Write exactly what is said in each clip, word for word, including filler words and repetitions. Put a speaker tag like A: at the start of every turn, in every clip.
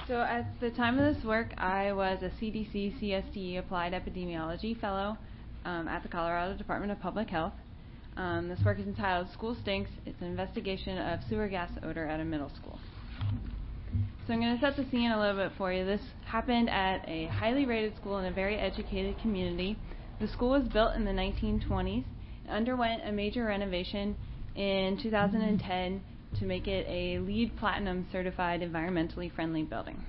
A: So at the time of this work, I was a C D C C S T E Applied Epidemiology Fellow um, at the Colorado Department of Public Health. Um, this work is entitled School Stinks. It's an investigation of sewer gas odor at a middle school. So I'm going to set the scene a little bit for you. This happened at a highly rated school in a very educated community. The school was built in the nineteen twenties and underwent a major renovation in two thousand ten to make it a LEED Platinum certified environmentally friendly building.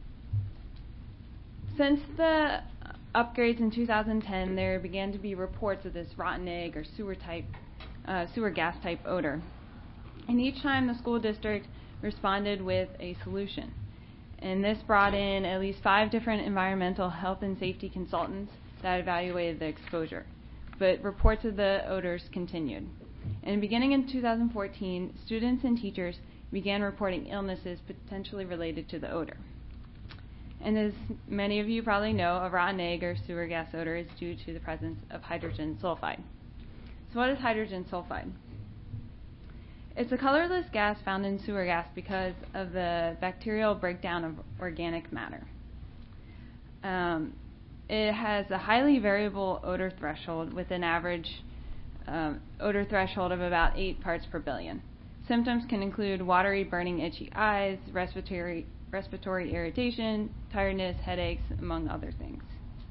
A: Since the upgrades in two thousand ten, there began to be reports of this rotten egg or sewer type, uh, sewer gas type odor. And each time the school district responded with a solution. And this brought in at least five different environmental health and safety consultants that evaluated the exposure. But reports of the odors continued. And beginning in two thousand fourteen, students and teachers began reporting illnesses potentially related to the odor. And as many of you probably know, a rotten egg or sewer gas odor is due to the presence of hydrogen sulfide. So what is hydrogen sulfide? It's a colorless gas found in sewer gas because of the bacterial breakdown of organic matter. Um, it has a highly variable odor threshold with an average um, odor threshold of about eight parts per billion. Symptoms can include watery, burning, itchy eyes, respiratory, respiratory irritation, tiredness, headaches, among other things.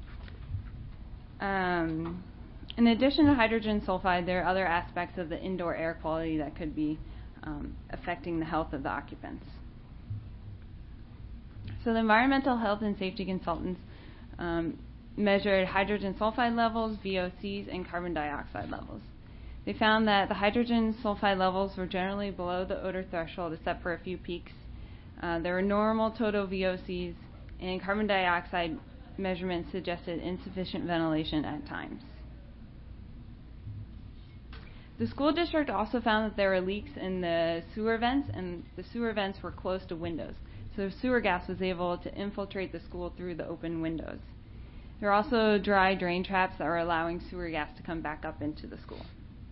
A: Um, In addition to hydrogen sulfide, there are other aspects of the indoor air quality that could be um, affecting the health of the occupants. So the environmental health and safety consultants um, measured hydrogen sulfide levels, V O Cs, and carbon dioxide levels. They found that the hydrogen sulfide levels were generally below the odor threshold except for a few peaks. Uh, there were normal total V O Cs, and carbon dioxide measurements suggested insufficient ventilation at times. The school district also found that there were leaks in the sewer vents, and the sewer vents were close to windows, so sewer gas was able to infiltrate the school through the open windows. There were also dry drain traps that were allowing sewer gas to come back up into the school.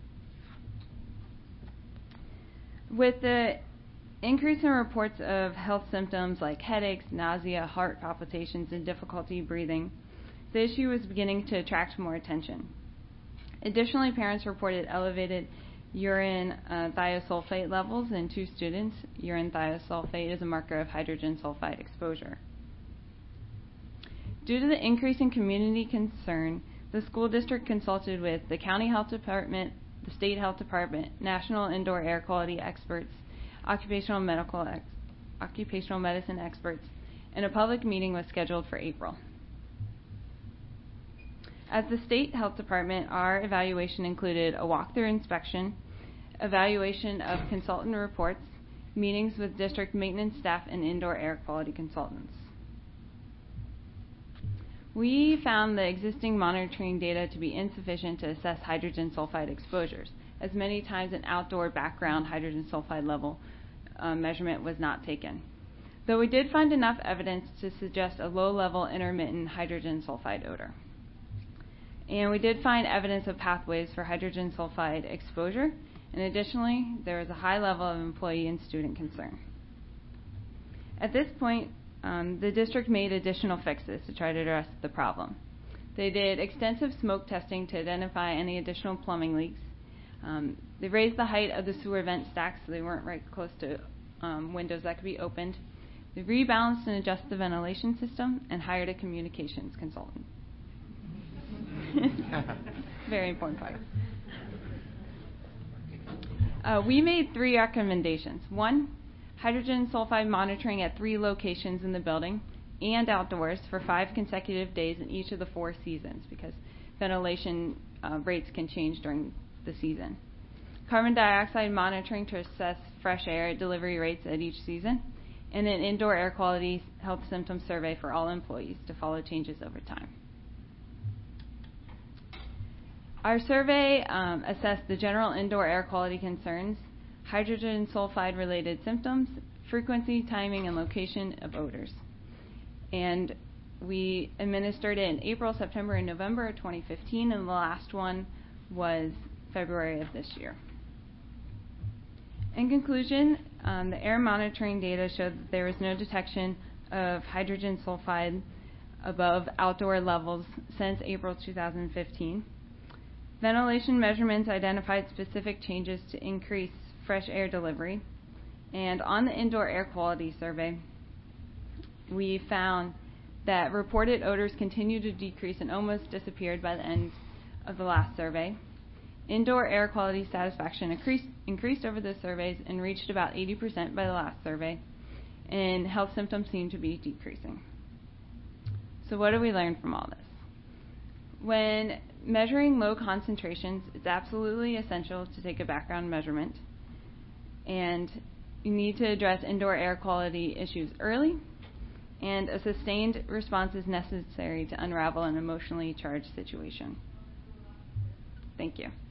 A: With the increase in reports of health symptoms like headaches, nausea, heart palpitations, and difficulty breathing, the issue was beginning to attract more attention. Additionally, parents reported elevated urine uh, thiosulfate levels in two students. Urine thiosulfate is a marker of hydrogen sulfide exposure. Due to the increase in community concern, the school district consulted with the county health department, the state health department, national indoor air quality experts, occupational medical ex- occupational medicine experts, and a public meeting was scheduled for April. At the state health department, our evaluation included a walkthrough inspection, evaluation of consultant reports, meetings with district maintenance staff, and indoor air quality consultants. We found the existing monitoring data to be insufficient to assess hydrogen sulfide exposures, as many times an outdoor background hydrogen sulfide level uh, measurement was not taken. Though we did find enough evidence to suggest a low-level intermittent hydrogen sulfide odor. And we did find evidence of pathways for hydrogen sulfide exposure, and additionally, there was a high level of employee and student concern. At this point, um, the district made additional fixes to try to address the problem. They did extensive smoke testing to identify any additional plumbing leaks. Um, they raised the height of the sewer vent stacks so they weren't right close to um, windows that could be opened. They rebalanced and adjusted the ventilation system and hired a communications consultant. Very important part. Uh, we made three recommendations. One, hydrogen sulfide monitoring at three locations in the building and outdoors for five consecutive days in each of the four seasons, because ventilation uh, rates can change during the season. Carbon dioxide monitoring to assess fresh air delivery rates at each season, and an indoor air quality health symptom survey for all employees to follow changes over time. Our survey um, assessed the general indoor air quality concerns, hydrogen sulfide related symptoms, frequency, timing, and location of odors. And we administered it in April, September, and November of twenty fifteen, and the last one was February of this year. In conclusion, um, the air monitoring data showed that there was no detection of hydrogen sulfide above outdoor levels since April two thousand fifteen. Ventilation measurements identified specific changes to increase fresh air delivery. And on the indoor air quality survey, we found that reported odors continued to decrease and almost disappeared by the end of the last survey. Indoor air quality satisfaction increased, increased over the surveys and reached about eighty percent by the last survey, and health symptoms seem to be decreasing. So what do we learn from all this? When measuring low concentrations, it's absolutely essential to take a background measurement, and you need to address indoor air quality issues early, and a sustained response is necessary to unravel an emotionally charged situation. Thank you.